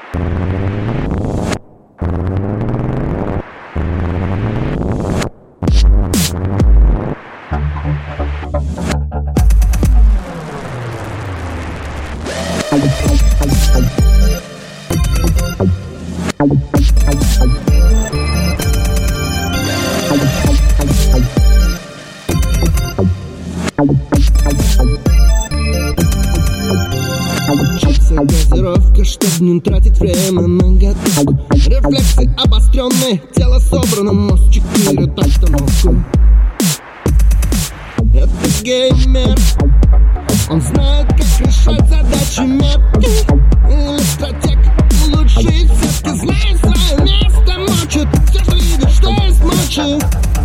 Газировка, чтоб не тратить время на готовку. Рефлексы обостренные, тело собрано, мозг чекирует обстановку. Это геймер, он знает, как решать задачи, метки. Или стратег, лучший все-таки знает свое место, мочит все, что видит, что есть мочи.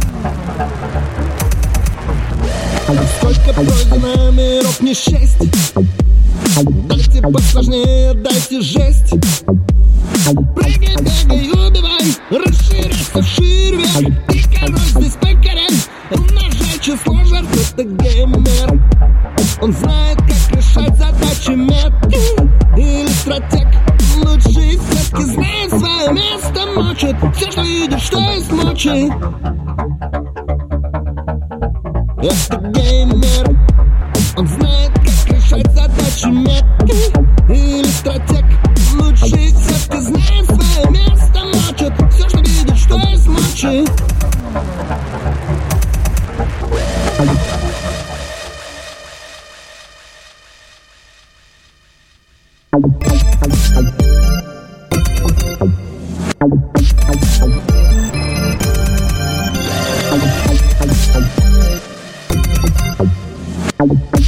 Сколько пройдено миров не счесть. Дайте посложнее, дайте жесть. Прыгай, бегай, убивай, расширяйся шире. Ты король здесь покорен, умножай число жертв. Это геймер, он знает, как решать задачи, метки. Или стратег, лучший все-таки знает свое место, мочит все, что видит, что есть мочи. Это геймер, он знает, как решать задачи, метки. Или стратег, лучший все-таки знает свое место, мочит все, что видит, что есть мочи. Thank you.